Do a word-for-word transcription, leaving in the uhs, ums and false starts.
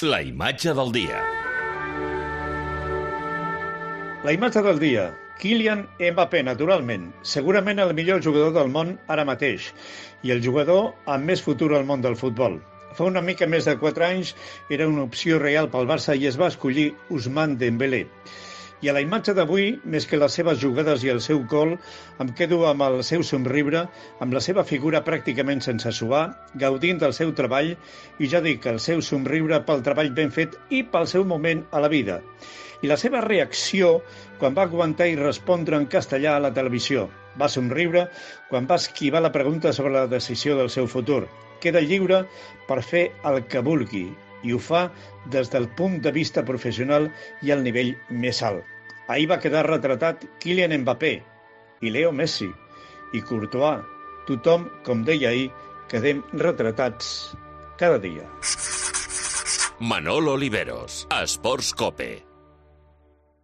La imatge del dia. La imatge del dia. Kylian Mbappé, naturalment. Segurament el millor jugador del món ara mateix i el jugador amb més futur al món del futbol. Fa una mica més de quatre anys era una opció real pel Barça i es va escollir Ousmane Dembélé. I a la imatge d'avui, més que les seves jugades i el seu gol, em quedo amb el seu somriure, amb la seva figura pràcticament sense suar, gaudint del seu treball, i ja dic, el seu somriure pel treball ben fet i pel seu moment a la vida. I la seva reacció quan va aguantar i respondre en castellà a la televisió. Va somriure quan va esquivar la pregunta sobre la decisió del seu futur. Queda lliure per fer el que vulgui, i ho fa des del punt de vista professional i al nivell més alt. Ahir va quedar retratat Kylian Mbappé i Leo Messi i Courtois. Tothom, com deia ahir, quedem retratats cada dia. Manolo Oliveros, Esports Cope.